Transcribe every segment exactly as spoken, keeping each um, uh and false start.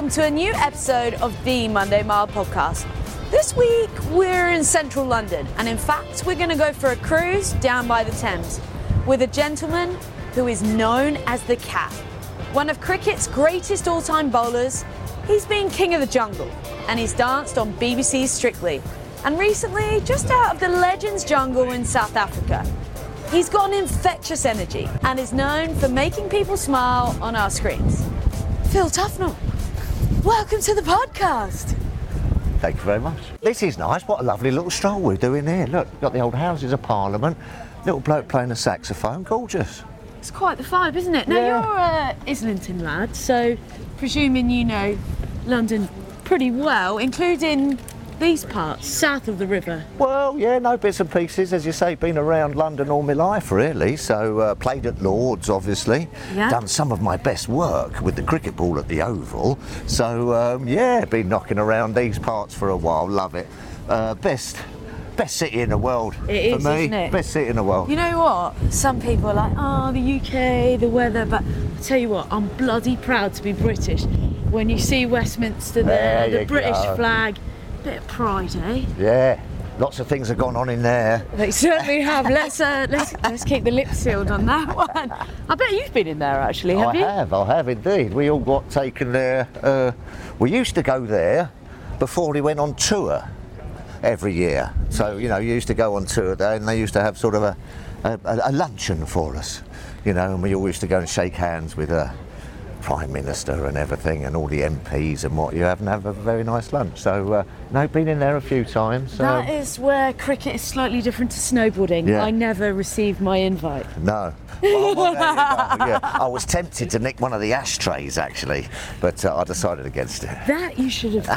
to a new episode of the Monday Mile podcast. This week we're in central London, and in fact we're going to go for a cruise down by the Thames with a gentleman who is known as the Cat. One of cricket's greatest all-time bowlers. He's been king of the jungle, and he's danced on B B C's Strictly, and recently just out of the Legends jungle in South Africa. He's got an infectious energy and is known for making people smile on our screens. Phil Tufnell, welcome to the podcast. Thank you very much. This is nice. What a lovely little stroll we're doing here. Look, got the old Houses of Parliament, little bloke playing a saxophone. Gorgeous. It's quite the vibe, isn't it? Now, Yeah. you're a Islington lad, so presuming you know London pretty well, including these parts, south of the river. Well, yeah, no bits and pieces. As you say, been around London all my life, really. So, uh, played at Lord's, obviously. Yeah. Done some of my best work with the cricket ball at the Oval. So, um, yeah, been knocking around these parts for a while. Love it. Uh, best, best city in the world It for is, me. isn't it? Best city in the world. You know what? Some people are like, oh, the U K, the weather, but I tell you what, I'm bloody proud to be British. When you see Westminster there, There the you British go. flag, bit of pride, eh? Yeah, lots of things have gone on in there. They certainly have. Let's uh, let's let's keep the lips sealed on that one. I bet you've been in there actually, have I you? have, I have indeed. We all got taken there. Uh, we used to go there before we went on tour every year. So, you know, you used to go on tour there and they used to have sort of a, a, a luncheon for us, you know, and we all used to go and shake hands with a Prime Minister and everything and all the M Ps and what you have and have a very nice lunch. So, uh, no, been in there a few times. That um, is where cricket is slightly different to snowboarding. Yeah. I never received my invite. No. Well, well, there you go, yeah. I was tempted to nick one of the ashtrays actually, but uh, I decided against it. That you should have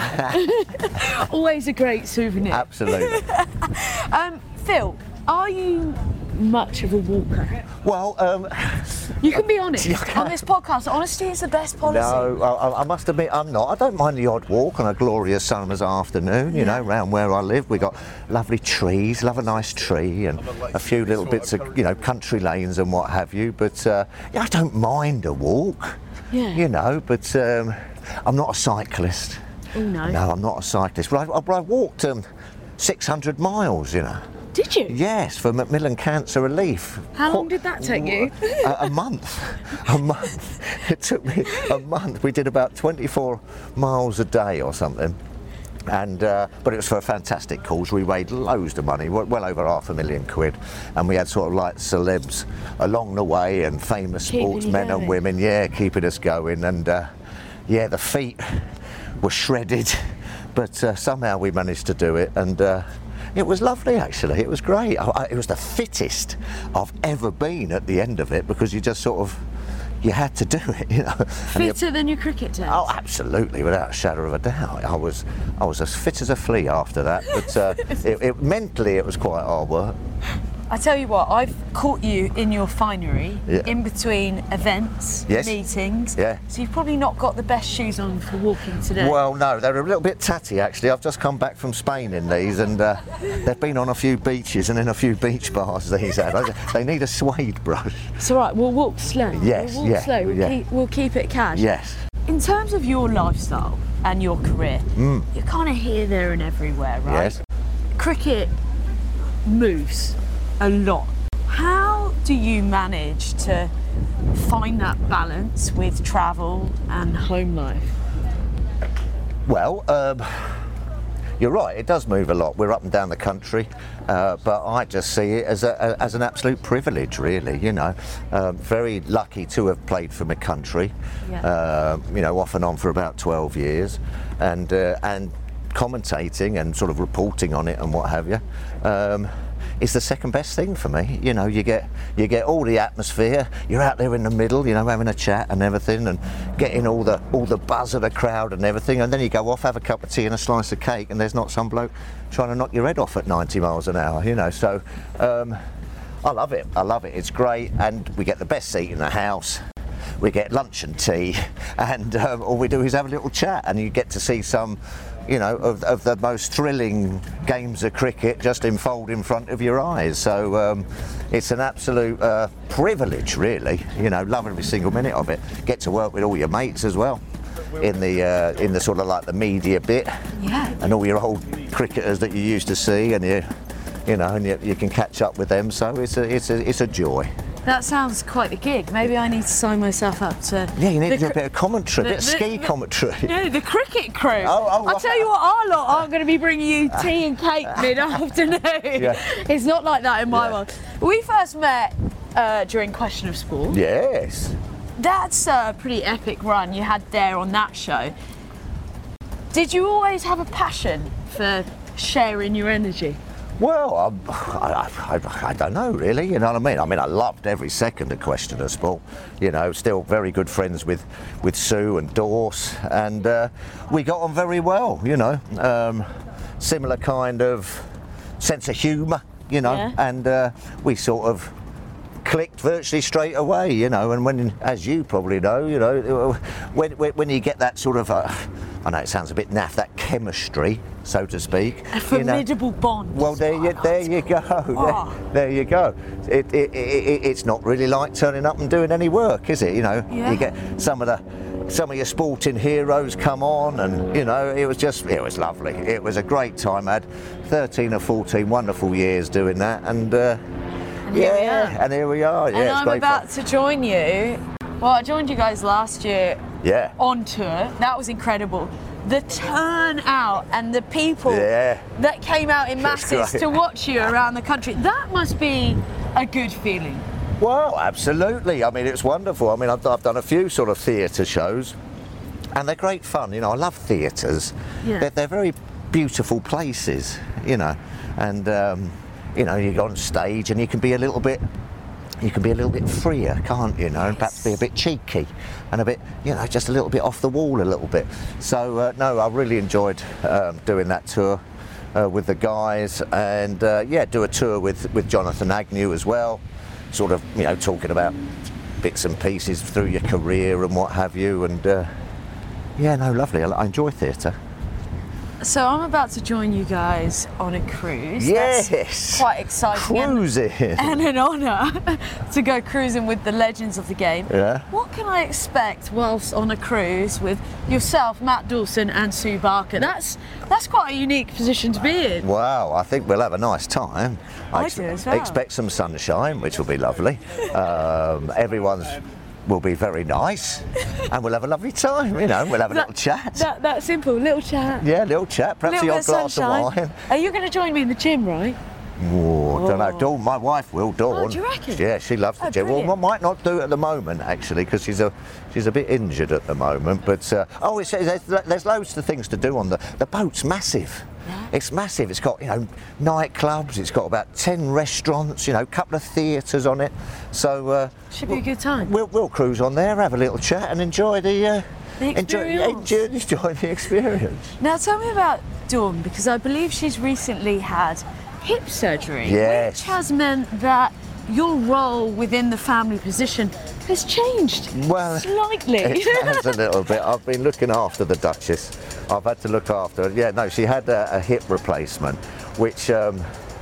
done. Always a great souvenir. Absolutely. Um, Phil, are you much of a walker? Well, um, You can be honest. Yeah, I can. On this podcast, honesty is the best policy. no, I, I must admit I'm not. I don't mind the odd walk on a glorious summer's afternoon, you know, round where I live. We got lovely trees, love a nice tree and a few little bits of, you know, country lanes and what have you. But, uh, yeah, I don't mind a walk, Yeah. you know, but um, I'm not a cyclist. Oh, no. No, I'm not a cyclist. But I, I, I walked um, six hundred miles, you know. Did you? Yes, for Macmillan Cancer Relief. How long did that take you? A, a month. A month. It took me a month. We did about twenty-four miles a day or something. And uh, but it was for a fantastic cause. We raised loads of money, well well over half a million quid, and we had sort of like celebs along the way and famous Keeping you sportsmen and going. women, yeah, keeping us going. And uh, yeah, the feet were shredded, but uh, somehow we managed to do it. And uh, it was lovely, actually. It was great. I, I, it was the fittest I've ever been at the end of it, because you just sort of, you had to do it, you know. And you- Fitter than your cricket days? Oh, absolutely, without a shadow of a doubt. I was, I was as fit as a flea after that. But uh, it, it, mentally, it was quite hard work. I tell you what, I've caught you in your finery, Yeah. in between events, Yes. meetings. Yeah. So you've probably not got the best shoes on for walking today. Well, no, they're a little bit tatty, actually. I've just come back from Spain in these, and uh, they've been on a few beaches and in a few beach bars. These had. They need a suede brush. It's all right. We'll walk slow. Yes, We'll walk yeah, slow. We'll, yeah. keep, we'll keep it cash. Yes. In terms of your lifestyle and your career, Mm. you're kind of here, there, and everywhere, right? Yes. Cricket moves a lot. How do you manage to find that balance with travel and home life? Well, um, you're right, it does move a lot. We're up and down the country, uh, but I just see it as, a, as an absolute privilege, really, you know. Um, very lucky to have played for my country, Yeah. uh, you know, off and on for about twelve years, and, uh, and commentating and sort of reporting on it and what have you. Um, It's the second best thing for me. You know, you get you get all the atmosphere. You're out there in the middle, you know, having a chat and everything, and getting all the all the buzz of the crowd and everything. And then you go off, have a cup of tea and a slice of cake, and there's not some bloke trying to knock your head off at ninety miles an hour. You know, so um, I love it. I love it. It's great, and we get the best seat in the house. We get lunch and tea, and um, all we do is have a little chat, and you get to see some, you know, of, of the most thrilling games of cricket just unfold in front of your eyes. So um, it's an absolute uh, privilege, really. You know, love every single minute of it. Get to work with all your mates as well. in the uh, in the sort of like the media bit, Yeah. and all your old cricketers that you used to see, and you, you know, and you, you can catch up with them. So it's a it's a it's a joy. That sounds quite the gig. Maybe I need to sign myself up to. Yeah, you need the to do a cr- bit of commentary, a the- bit of the- ski the- commentary. No, the cricket crew. Oh, oh, I'll tell you what, our lot aren't going to be bringing you tea and cake mid-afternoon. Yeah. It's not like that in my Yeah. world. We first met uh, during Question of Sport. Yes. That's a pretty epic run you had there on that show. Did you always have a passion for sharing your energy? Well, um, I, I, I, I don't know really, you know what I mean? I mean, I loved every second of Question of Sport. You know, still very good friends with, with Sue and Dorse, and uh, we got on very well, you know. Um, similar kind of sense of humour, you know, Yeah. and uh, we sort of clicked virtually straight away, you know, and when, as you probably know, you know, when, when, when you get that sort of, uh, I know it sounds a bit naff, that chemistry, so to speak. A formidable you know, bond. Well, there you, there you go. Oh. There, there you go. It, it, it, it, it's not really like turning up and doing any work, is it? You know, Yeah. you get some of the some of your sporting heroes come on, and you know, it was just it was lovely. It was a great time. I had thirteen or fourteen wonderful years doing that, and uh, And here yeah, we are. and here we are. Yeah, And it's I'm great about fun. to join you. Well, I joined you guys last year Yeah. on tour. That was incredible. The turnout and the people Yeah. that came out in That's masses great. to watch you around the country, that must be a good feeling. Well, absolutely. I mean, it's wonderful. I mean, I've, I've done a few sort of theatre shows, and they're great fun. You know, I love theatres. Yeah. They're, they're very beautiful places, you know, and um, you know, you go on stage and you can be a little bit, you can be a little bit freer, can't you? You know, and perhaps be a bit cheeky and a bit, you know, just a little bit off the wall a little bit. So uh, no, I really enjoyed um, doing that tour uh, with the guys, and uh, yeah, do a tour with with Jonathan Agnew as well. Sort of, you know, talking about bits and pieces through your career and what have you, and uh, yeah, no, lovely. I, I enjoy theatre. So I'm about to join you guys on a cruise. Yes. That's quite exciting. and- Cruising. And an honour to go cruising with the legends of the game. Yeah. What can I expect whilst on a cruise with yourself, Matt Dawson, and Sue Barker? That's that's quite a unique position to be in. Wow, I think we'll have a nice time. I ex- do as well. Expect some sunshine, which will be lovely. Um, everyone's will be very nice, and we'll have a lovely time. You know, we'll have a That- little chat. That, that simple, little chat. yeah, little chat. Perhaps little a bit odd of glass sunshine. of wine. Are you going to join me in the gym, right? Oh, don't know. Oh. Dawn, my wife will. Dawn. Oh, do you reckon? Yeah, she loves the Oh, gym. Well, brilliant. might not do it at the moment actually, because she's a she's a bit injured at the moment. But uh, oh, it's, there's, there's loads of things to do on the the boat's massive. Yeah. It's massive. It's got, you know, nightclubs. It's got about ten restaurants. You know, a couple of theatres on it. So uh, Should be a good time. we'll we'll cruise on there, have a little chat, and enjoy the uh, The enjoy, experience. enjoy enjoy the experience. Now tell me about Dawn, because I believe she's recently had hip surgery, Yes. which has meant that your role within the family position has changed Well, slightly. It has a little bit. I've been looking after the Duchess. I've had to look after her. Yeah, no, she had a, a hip replacement, which, um,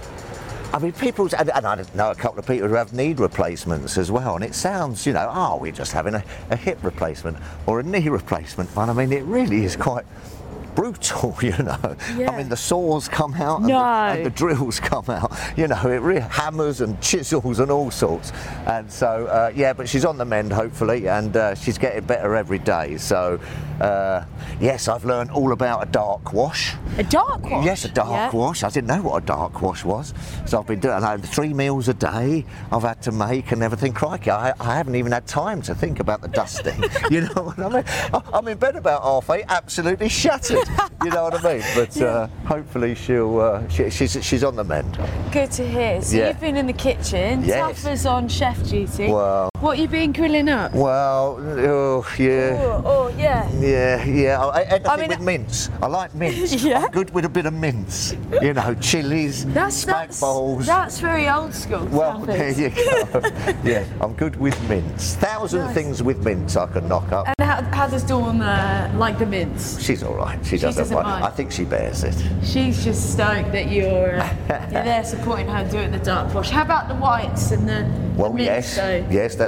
I mean, people, and, and I know a couple of people who have knee replacements as well, and it sounds, you know, oh, we're just having a, a hip replacement or a knee replacement, but I mean, it really is quite brutal, you know. Yeah. I mean, the saws come out and, No. the, and the drills come out, you know, it really hammers and chisels and all sorts. And so, uh, yeah, but she's on the mend, hopefully, and uh, she's getting better every day. So, uh, yes, I've learned all about a dark wash. A dark wash? Yes, a dark Yeah. wash. I didn't know what a dark wash was. So I've been doing like, three meals a day I've had to make and everything. Crikey, I, I haven't even had time to think about the dusting. You know what I mean? I- I'm in bed about half eight, absolutely shattered. You know what I mean? But uh, hopefully she'll, uh, she, she's, she's on the mend. Good to hear. So Yeah. you've been in the kitchen, Yes. Tough is on chef duty. Well- What you been grilling up? Well, oh, yeah. Oh, oh, yeah. Yeah, yeah. I, anything I mean- with mince. I like mince. Yeah? I'm good with a bit of mince. You know, chilies, That's spag that's, bowls. that's very old school. Well, Tough there is. you go. Yeah, I'm good with mince. Thousand Nice. things with mince I can knock up. And how, how does Dawn uh, like the mince? She's all right. She doesn't, doesn't mind. mind. I think she bears it. She's just stoked that you're uh, you're there supporting her doing the dark wash. How about the whites and the, Well, the mince, yes, though? yes, that's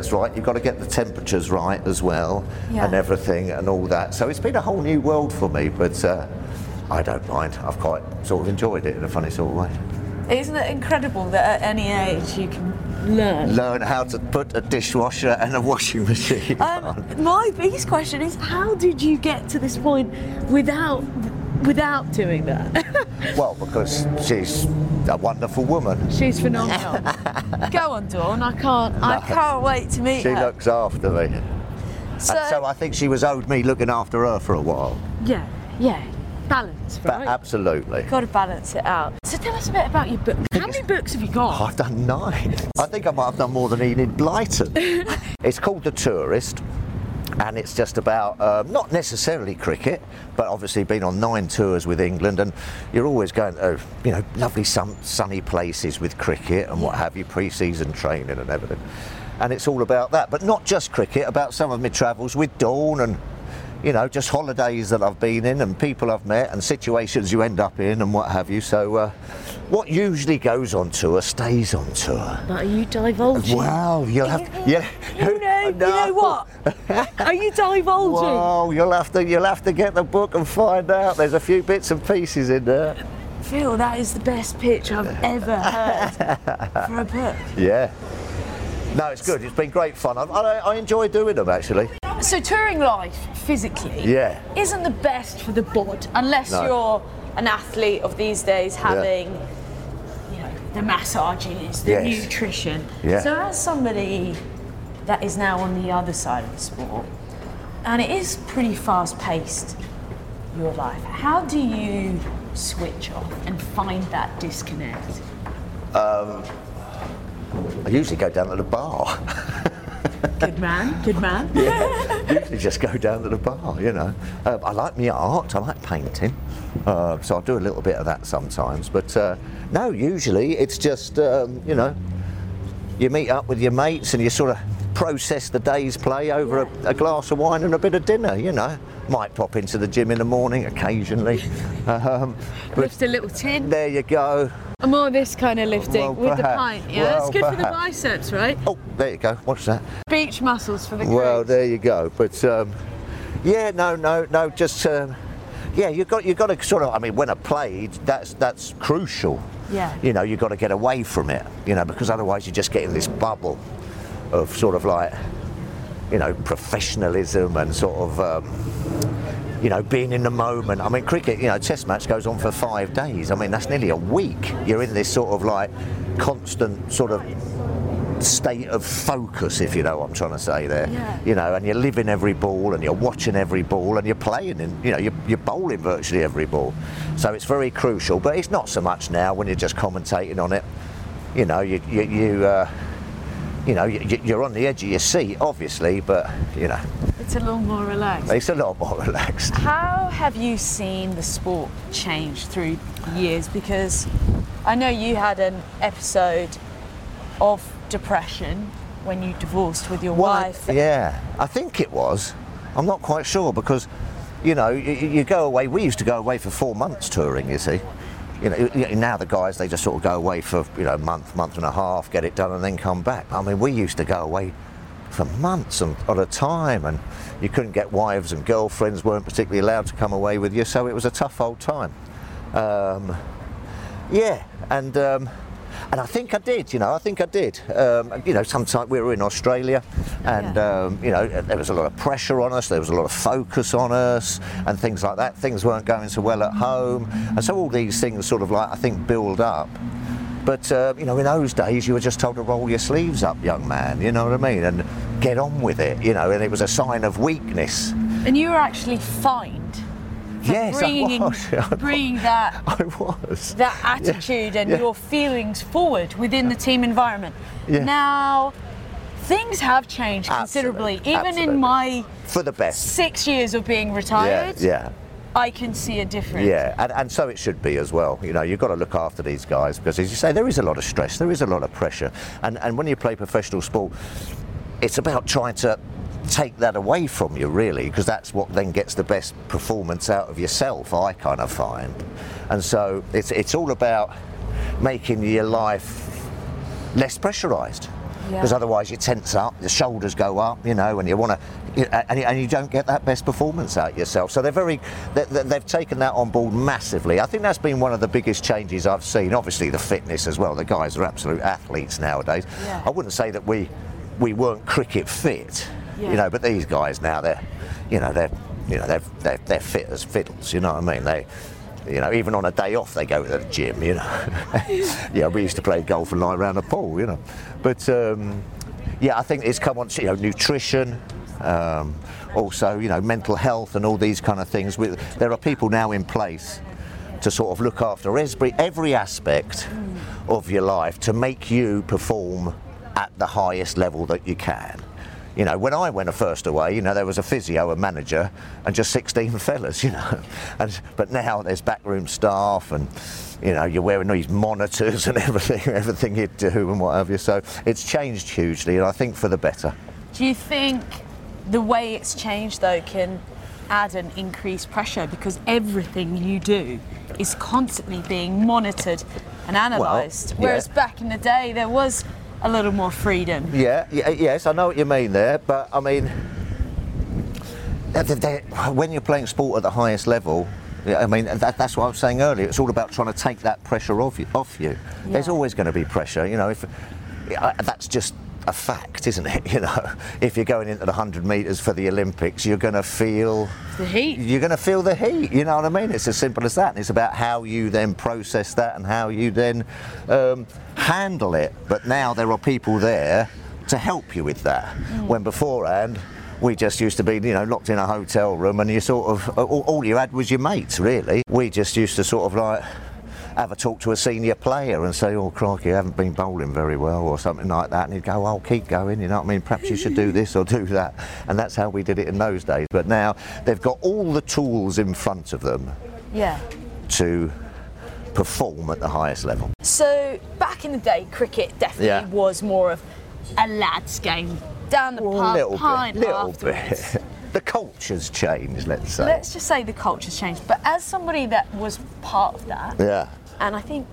that's right. You've got to get the temperatures right as well, Yeah. and everything and all that. So it's been a whole new world for me, but uh, I don't mind. I've quite sort of enjoyed it in a funny sort of way. Isn't it incredible that at any age you can learn? Learn how to put a dishwasher and a washing machine Um, on. my biggest question is, how did you get to this point without without doing that? Well, because she's a wonderful woman. She's phenomenal. Go on, Dawn. I can't. I can't wait to meet She her. looks after me. so, And so I think she was owed me looking after her for a while. yeah, yeah, balance, But right? absolutely. Got to balance it out. So tell us a bit about your book. How many books have you got? I've done nine. I think I might have done more than Enid Blyton. It's called The Tourist, and it's just about, um, not necessarily cricket, but obviously been on nine tours with England, and you're always going to, you know, lovely sun, sunny places with cricket and what have you, pre-season training and everything. And it's all about that, but not just cricket, about some of my travels with Dawn and, you know, just holidays that I've been in and people I've met and situations you end up in and what have you. So uh, what usually goes on tour stays on tour. But are you divulging? Wow, you'll have yeah. You know, you know what? Are you divulging? Wow, you'll have to you'll have to get the book and find out. There's a few bits and pieces in there. Phil, that is the best pitch I've ever heard for a book. Yeah. No, it's good. It's been great fun. I, I, I enjoy doing them actually. So touring life, physically, Yeah. isn't the best for the bod unless No. you're an athlete of these days having, you know, the massages, the Yes. nutrition. Yeah. So as somebody that is now on the other side of the sport, and it is pretty fast-paced, your life, how do you switch off and find that disconnect? I usually go down to the bar. Good man, good man. Usually just go down to the bar, you know. Um, I like my art, I like painting, uh, so I'll do a little bit of that sometimes. But uh, no, usually it's just, um, you know, you meet up with your mates and you sort of process the day's play over a, a glass of wine and a bit of dinner, you know. Might pop into the gym in the morning occasionally. Um, but Lift a little tin. there you go. More this kind of lifting Well, with the perhaps. pint, yeah? Well, it's good for the perhaps. biceps, right? Oh, there you go. What's that? Beach muscles for the Well, cruise. there you go. But um, yeah, no, no, no. Just um, yeah, you got you got to sort of. I mean, when I played, that's that's crucial. Yeah. You know, you got to get away from it. You know, because otherwise you just get in this bubble of sort of like, you know, professionalism and sort of. Um, you know, being in the moment. I mean, cricket, you know, test match goes on for five days. I mean, that's nearly a week. You're in this sort of like constant sort of state of focus, if you know what I'm trying to say there. Yeah. You know, and you're living every ball and you're watching every ball and you're playing and, you know, you're, you're bowling virtually every ball. So it's very crucial, but it's not so much now when you're just commentating on it. You know, you, you, you uh, you know, you, you're on the edge of your seat, obviously, but, you know, It's a little more relaxed. it's a lot more relaxed. How have you seen the sport change through years? Because I know you had an episode of depression when you divorced with your Well, wife. Yeah, I think it was. I'm not quite sure because, you know, you, you go away. We used to go away for four months touring, you see. You know, you know, now the guys, they just sort of go away for, you know, a month, month and a half, get it done and then come back. I mean, we used to go away for months and, at a time, and you couldn't get wives and girlfriends weren't particularly allowed to come away with you, so it was a tough old time. Um, yeah, and um, and I think I did, you know, I think I did. Um, you know, sometimes we were in Australia and, Yeah. um, you know, there was a lot of pressure on us, there was a lot of focus on us and things like that. Things weren't going so well at home. And so all these things sort of like, I think, build up. But, uh, you know, in those days, you were just told to roll your sleeves up, young man, you know what I mean? And get on with it, you know, and it was a sign of weakness. And you were actually fined for Yes, bringing, I was. I bringing that, I was. that attitude and yeah. your feelings forward within the team environment. Yeah. Now, things have changed considerably. Absolutely, Even absolutely. in my For the best. six years of being Yeah, retired, yeah. I can see a difference. Yeah, and, and so it should be as well. You know, you've got to look after these guys because, as you say, there is a lot of stress, there is a lot of pressure. And, and when you play professional sport, it's about trying to take that away from you, really, because that's what then gets the best performance out of yourself, I kind of find. And so it's, it's all about making your life less pressurised. because Yeah. otherwise you tense up, the shoulders go up, you know, and you want to, and, and you don't get that best performance out yourself. So they're very, they, they've taken that on board massively. I think that's been one of the biggest changes I've seen. Obviously the fitness as well. The guys are absolute athletes nowadays. Yeah. I wouldn't say that we we weren't cricket fit, Yeah. you know, but these guys now, they're, you know, they're, you know, they're, they're, they're fit as fiddles, you know what I mean? They, you know, even on a day off, they go to the gym, you know. Yeah, we used to play golf and lie around the pool, you know. But, um, yeah, I think it's come on, you know, nutrition, um, also, you know, mental health and all these kind of things. We, there are people now in place to sort of look after every, every aspect of your life to make you perform at the highest level that you can. You know, when I went first away, you know, there was a physio, a manager, and just sixteen fellas, you know. And, but now there's backroom staff and, you know, you're wearing these monitors and everything, everything you do and what have you. So it's changed hugely, and I think for the better. Do you think the way it's changed, though, can add an increased pressure because everything you do is constantly being monitored and analysed? Well, yeah. Whereas back in the day, there was a little more freedom. Yeah, yeah, yes, I know what you mean there, but I mean, they're, they're, when you're playing sport at the highest level, yeah, I mean, that, that's what I was saying earlier. It's all about trying to take that pressure off you. Off you. Yeah. There's always going to be pressure, you know. If uh, that's just a fact, isn't it? You know, if you're going into the hundred metres for the Olympics, you're going to feel The heat. You're going to feel the heat. You know what I mean? It's as simple as that. And it's about how you then process that and how you then um, handle it. But now there are people there to help you with that. Mm. When beforehand, we just used to be, you know, locked in a hotel room, and you sort of all, all you had was your mates. Really, we just used to sort of like have a talk to a senior player and say, oh crikey, you haven't been bowling very well or something like that, and he'd go, oh, keep going, you know what I mean, perhaps you should do this or do that. And that's how we did it in those days. But now they've got all the tools in front of them Yeah. to perform at the highest level. So back in the day, cricket definitely Yeah. was more of a lads' game. Down the Well, pub, a little pint bit, little afterwards. bit. The culture's changed, let's say. Let's just say the culture's changed. But as somebody that was part of that, Yeah. and I think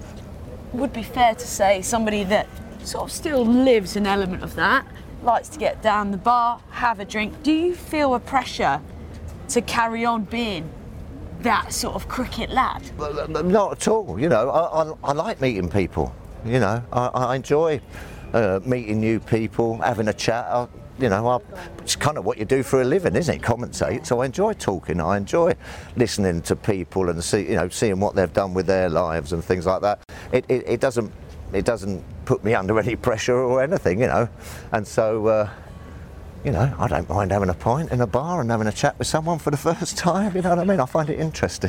it would be fair to say somebody that sort of still lives an element of that, likes to get down the bar, have a drink. Do you feel a pressure to carry on being that sort of cricket lad? Well, not at all. You know, I, I, I like meeting people. You know, I, I enjoy uh, meeting new people, having a chat. I, you know, I, it's kind of what you do for a living, isn't it? Commentate. So I enjoy talking. I enjoy listening to people and see, you know, seeing what they've done with their lives and things like that. It, it, it doesn't, it doesn't put me under any pressure or anything, you know. And so, uh, you know, I don't mind having a pint in a bar and having a chat with someone for the first time. You know what I mean? I find it interesting.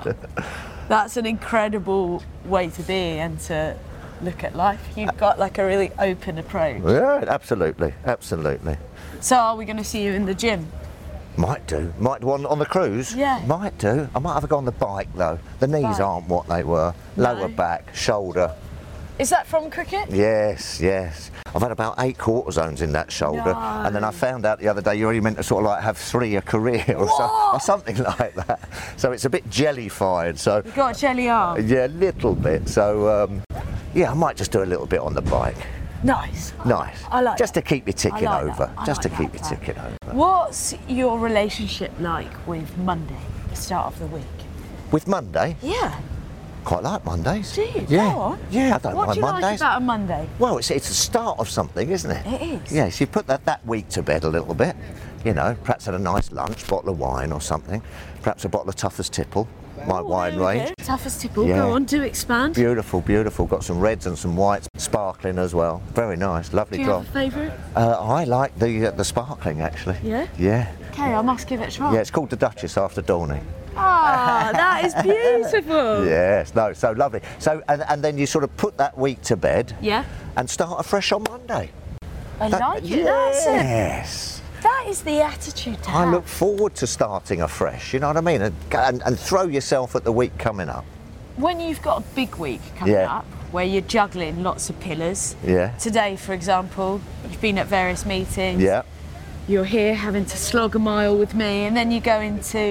That's an incredible way to be and to look at life. You've got like a really open approach. Yeah, absolutely, absolutely. So are we going to see you in the gym? Might do. Might do on, on the cruise. Yeah. Might do. I might have a go on the bike though. The knees Bike. aren't what they were. No. Lower back, shoulder. Is that from cricket? Yes, yes. I've had about eight quarter zones in that shoulder, No. and then I found out the other day you're only meant to sort of like have three a career or, so, What? or something like that. So it's a bit jellified. So You got a jelly arm. yeah, a little bit. So um, yeah, I might just do a little bit on the bike. Nice. Nice. I like Just that. to keep you ticking I like over. that. I Just like to keep that you plan. ticking over. What's your relationship like with Monday, the start of the week? With Monday, Yeah. quite like Mondays. Do you? Yeah. Go on. Yeah, I don't What mind do you like Mondays. about a Monday? Well, it's, it's the start of something, isn't it? It is. Yes, you put that, that week to bed a little bit. You know, perhaps had a nice lunch, bottle of wine or something. Perhaps a bottle of Toughest Tipple, my wine There we range. go. Toughest tipple. Yeah. Go on, do expand. Beautiful, beautiful. Got some reds and some whites, sparkling as well. Very nice, lovely Do you have drop. a favourite? Uh, I like the uh, the sparkling actually. Yeah? Yeah. Okay, I must give it a try. Yeah, it's called the Duchess after Dorney. Ah, that is beautiful. Yes, no, so lovely. So, and, and then you sort of put that week to bed Yeah. and start afresh on Monday. I That- like it. That's it. Yes. That is the attitude to I have. look forward to starting afresh, you know what I mean? And, and, and throw yourself at the week coming up. When you've got a big week coming Yeah. up, where you're juggling lots of pillars. Yeah. Today, for example, you've been at various meetings. Yeah. You're here having to slog a mile with me, and then you go into To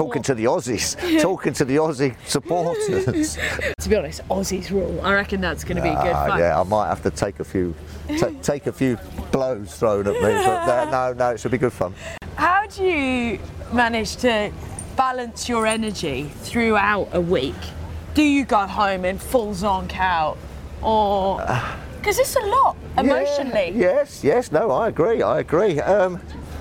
talking what? to the Aussies, talking to the Aussie supporters. To be honest, Aussies rule. I reckon that's going to be a good Ah, fun. yeah, I might have to take a few, ta take a few blows thrown at me, but uh, no, no, it should be good fun. How do you manage to balance your energy throughout a week? Do you go home and full zonk out, or because it's a lot emotionally? Yeah, yes, yes, no, I agree, I agree. Um,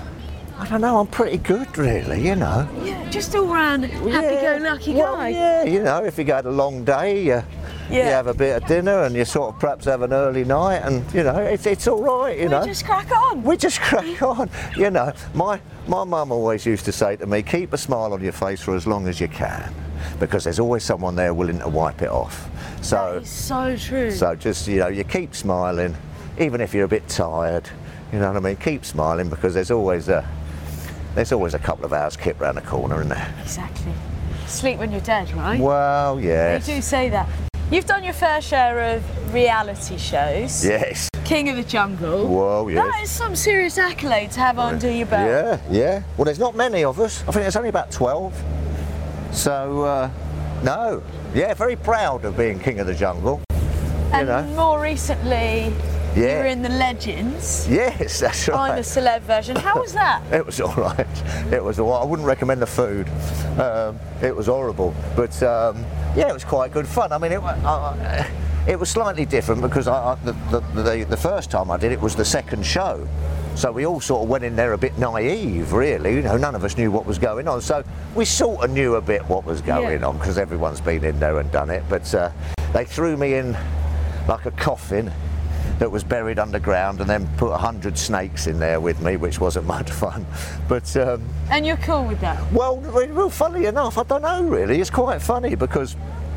I don't know, I'm pretty good, really, you know. Yeah, just all round happy-go-lucky well, guy. Yeah, you know, if you had a long day, you, Yeah. you have a bit of dinner, and you sort of perhaps have an early night, and you know, it's it's all right, you We know. just crack on. We just crack on, you know. My my mum always used to say to me, keep a smile on your face for as long as you can, because there's always someone there willing to wipe it off. So, That is so true. so just, you know, you keep smiling, even if you're a bit tired, you know what I mean? Keep smiling, because there's always a, there's always a couple of hours kip round the corner, isn't there? Exactly. Sleep when you're dead, right? Well, yes. They do say that. You've done your fair share of reality shows. Yes. King of the Jungle. Whoa, yes. That is some serious accolade to have under your belt. Yeah, yeah. Well, there's not many of us. I think there's only about twelve. So, uh, no. Yeah, very proud of being King of the Jungle. And know. more recently, you Yeah. were in the Legends. Yes, that's right. I'm a celeb version. How was that? It was all right. It was all right. I wouldn't recommend the food. Um, it was horrible. But, um, yeah, it was quite good fun. I mean, it, uh, it was slightly different because I, I, the, the, the, the first time I did it was the second show. So we all sort of went in there a bit naive, really. You know, none of us knew what was going on. So we sort of knew a bit what was going Yeah. on because everyone's been in there and done it. But uh, they threw me in like a coffin that was buried underground, and then put a hundred snakes in there with me, which wasn't much fun. But um, And you're cool with that? well, well, funny enough, I don't know really. It's quite funny because,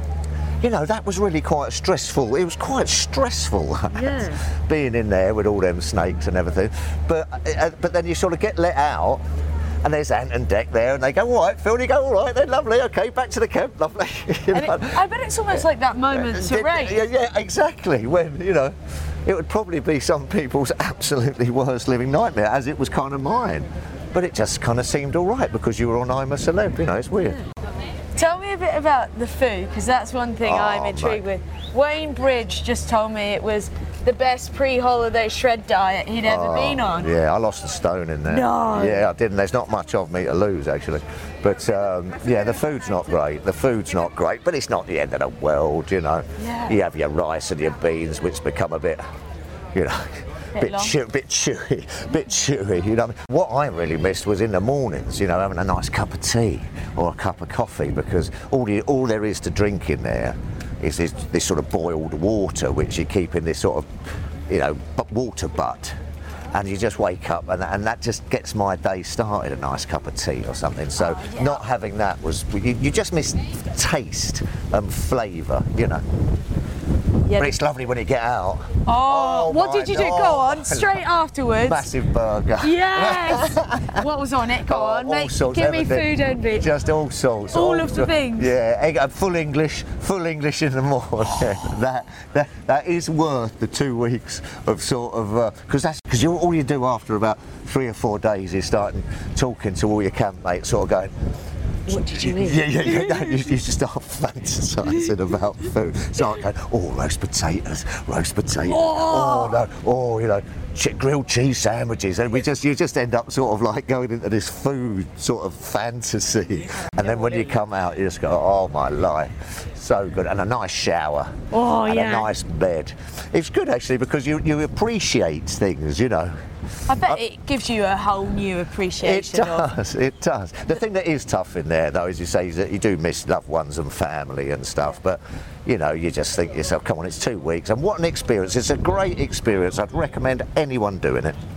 you know, that was really quite stressful. It was quite stressful, Yeah. being in there with all them snakes and everything. But uh, but then you sort of get let out, and there's Ant and Dec there, and they go, all right, Phil, you go, all right, then, lovely, okay, back to the camp, lovely. You And it, know? I bet it's almost like that moment to race. Yeah, yeah, exactly. When, you know, it would probably be some people's absolutely worst living nightmare, as it was kind of mine. But it just kind of seemed all right because you were on I'm a Celeb, you know, it's weird. Tell me a bit about the food, because that's one thing Oh, I'm intrigued mate. with. Wayne Bridge just told me it was the best pre-holiday shred diet he'd ever been on. Yeah, I lost a stone in there. No. Yeah, I didn't. There's not much of me to lose, actually. But um, yeah, the food's not great. The food's not great, but it's not the end of the world, you know. Yeah. You have your rice and your beans, which become a bit, you know, Bit bit, long. chew, bit chewy, bit chewy. You know, what I really missed was in the mornings, you know, having a nice cup of tea or a cup of coffee, because all the, all there is to drink in there is this, this sort of boiled water, which you keep in this sort of, you know, bu- water butt. And you just wake up, and, and that just gets my day started, a nice cup of tea or something. So Oh, yeah. not having that was, you, you just miss taste and flavour, you know. Yeah. But it's lovely when you get out. Oh, what my did you do? Go God. on, straight afterwards. Massive burger. Yes! What was on it? Go Oh, on, all make, sorts, give me everything. food envy. Just all sorts. All of the sorts. things? Yeah, egg, uh, full English, full English in the morning. that, that that is worth the two weeks of sort of, because that's because you all you do after about three or four days is starting talking to all your campmates, sort of going, What did you eat? yeah, yeah, yeah. No, you, you just start fantasising about food. Start going, oh, roast potatoes, roast potatoes. Oh. Oh, no, oh, you know, ch- grilled cheese sandwiches, and we just, you just end up sort of like going into this food sort of fantasy. And then when you come out, you just go, oh my life, so good, and a nice shower. Oh, and yeah. a nice bed. It's good actually because you you appreciate things, you know. I bet it gives you a whole new It appreciation of. does, it does. The thing that is tough in there, though, as you say, is that you do miss loved ones and family and stuff, but, you know, you just think to yourself, come on, it's two weeks, and what an experience. It's a great experience. I'd recommend anyone doing it.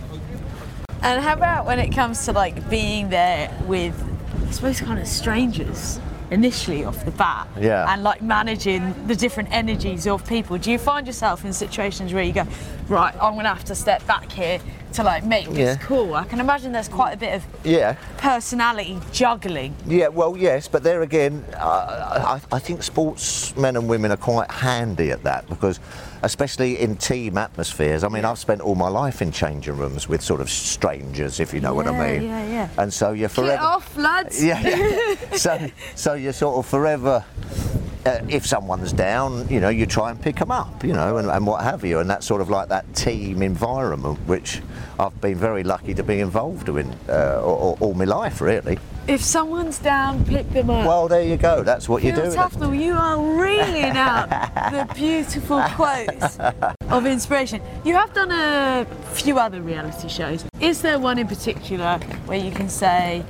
And how about when it comes to like being there with, I suppose, kind of strangers initially off the bat, Yeah. and like managing the different energies of people? Do you find yourself in situations where you go, right, I'm gonna have to step back here, to like make this Yeah. cool. I can imagine there's quite a bit of Yeah. personality juggling. Yeah, well, yes, but there again, uh, I, I think sportsmen and women are quite handy at that because, especially in team atmospheres, I mean, I've spent all my life in changing rooms with sort of strangers, if you know what I Yeah, mean. yeah, yeah. And so you're forever. Get off, lads. Yeah, yeah. so, so you're sort of forever. Uh, if someone's down, you know, you try and pick them up, you know, and, and what have you, and that's sort of like that team environment, which I've been very lucky to be involved in uh, all, all my life, really. If someone's down, pick them up. Well, there you go. That's what you Phil do. Tufnell, you are reeling out the beautiful quotes of inspiration. You have done a few other reality shows. Is there one in particular where you can say,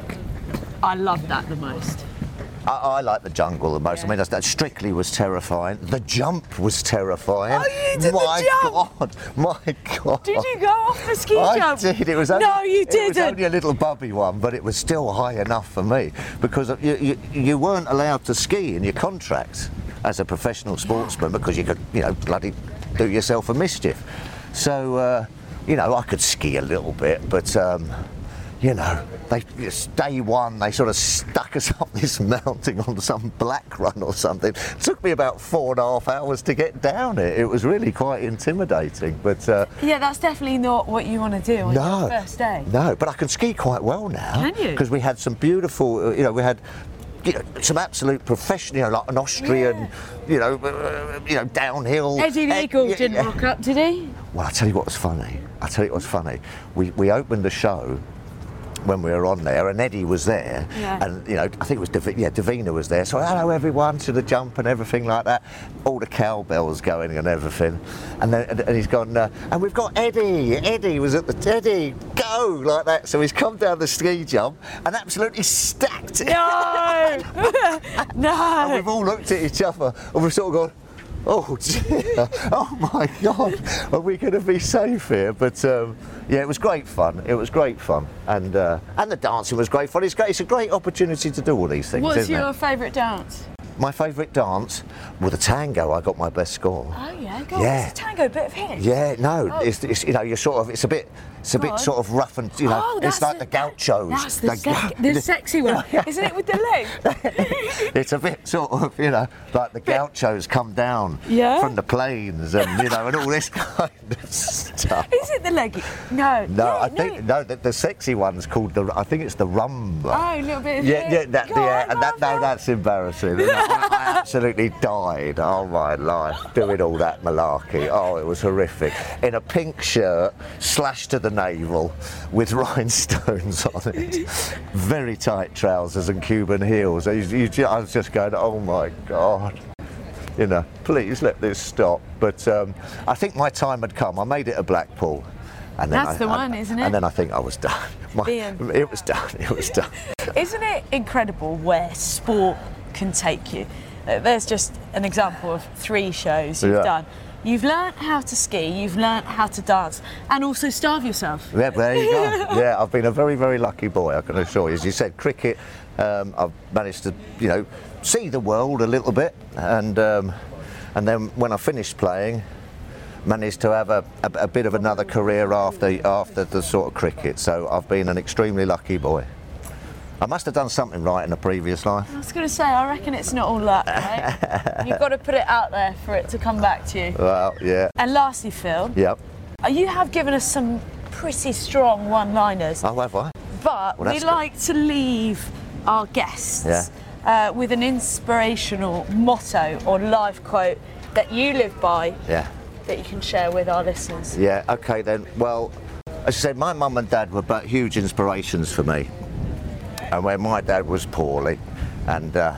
I love that the most? I, I like the jungle the most. Yeah. I mean, that's, that Strictly was terrifying. The jump was terrifying. Oh, you did the my jump? God, my God. Did you go off the ski I jump? did. It was only, no, you It was didn't. only a little bubby one, but it was still high enough for me because you, you, you weren't allowed to ski in your contract as a professional sportsman because you could, you know, bloody do yourself a mischief. So, uh, you know, I could ski a little bit, but. Um, You know, they day one they sort of stuck us up this mountain on some black run or something. It took me about four and a half hours to get down it. It was really quite intimidating, but uh, Yeah, that's definitely not what you want to do on no, your first day. no. But I can ski quite well now. Can you? Because we had some beautiful, uh, you know, we had. You know, some absolute professional, you know, like an Austrian, Yeah. you know, uh, you know, downhill. Eddie Ed- Legal yeah, didn't yeah. rock up, did he? Well, I tell you what was funny. I tell you what was funny. We we opened the show when we were on there, and Eddie was there, Yeah. and you know, I think it was Dav- yeah, Davina was there. So hello everyone to the jump and everything like that. All the cowbells going and everything, and then and, and he's gone. Uh, and we've got Eddie. Eddie was at the Eddie go like that. So he's come down the ski jump and absolutely stacked it. No! And no! we've all looked at each other and we've sort of gone, oh dear, oh my God, are we going to be safe here? But um, yeah, it was great fun. It was great fun, and uh, and the dancing was great fun. It's great. It's a great opportunity to do all these things. What's isn't your it? favourite dance? My favourite dance, well, the tango. I got my best score. Oh yeah, go on. Yeah. It's a tango, bit of hit. Yeah, no, Oh. it's, it's you know, you're sort of, it's a bit, it's a Go bit on. sort of rough and you know, Oh, it's that's like the- the gauchos. That's the, They- sec- the sexy one, isn't it, with the leg? It's a bit sort of, you know, like the gauchos come down Yeah? from the plains and, you know, and all this kind of stuff. Is it the leg? No. No, yeah, I think, no, the, the sexy one's called the, I think it's the rumba. Oh, a little bit of Yeah, hit. yeah, that, Go yeah, on, and that, no, Martha. that's embarrassing. I, I absolutely died, oh my life, doing all that malarkey. Oh, it was horrific. In a pink shirt, slashed to the navel, with rhinestones on it. Very tight trousers and Cuban heels. You, you, I was just going, oh my God. You know, please let this stop. But um, I think my time had come. I made it a Blackpool. And then That's I, the I- one, isn't it? And then I think I was done. My, Ian. it was done, it was done. Isn't it incredible where sport can take you? Uh, There's just an example of three shows you've Yeah. done. You've learnt how to ski, you've learnt how to dance, and also starve yourself. Yeah, there you go. Yeah, I've been a very, very lucky boy, I can assure you. As you said, cricket, um, I've managed to, you know, see the world a little bit, and um, and then when I finished playing, managed to have a, a, a bit of another career after after the sort of cricket. So I've been an extremely lucky boy. I must have done something right in a previous life. I was going to say, I reckon it's not all luck, right? You've got to put it out there for it to come back to you. Well, yeah, And lastly, Phil, yep. uh, you have given us some pretty strong one-liners, Oh, have I? but Well, we that's good. like to leave our guests Yeah. uh, with an inspirational motto or life quote that you live by Yeah. that you can share with our listeners. Yeah, okay then. Well, as I said, my mum and dad were but huge inspirations for me. And when my dad was poorly and uh,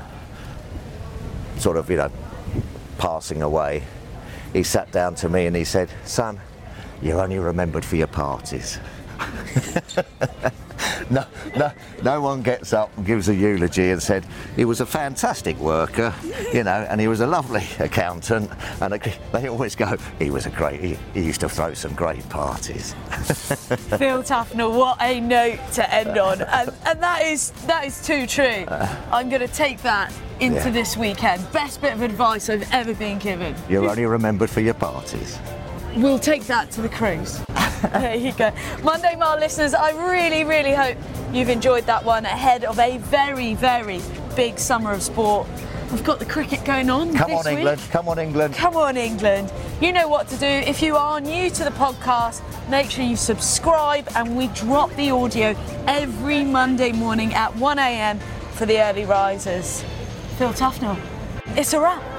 sort of, you know, passing away, he sat down to me and he said, son, you're only remembered for your parties. No, no, no one gets up and gives a eulogy and said he was a fantastic worker, you know, and he was a lovely accountant. And they always go, he was a great. He, he used to throw some great parties. Phil Tufnell, what a note to end on, and, and that is that is too true. I'm going to take that into Yeah. this weekend. Best bit of advice I've ever been given. You're only remembered for your parties. We'll take that to the cruise. There you go. Monday Mile listeners, I really, really hope you've enjoyed that one ahead of a very, very big summer of sport. We've got the cricket going on Come this on, England. week. Come on, England. Come on, England. You know what to do. If you are new to the podcast, make sure you subscribe, and we drop the audio every Monday morning at one a.m. for the early risers. Phil Tufnell, it's a wrap.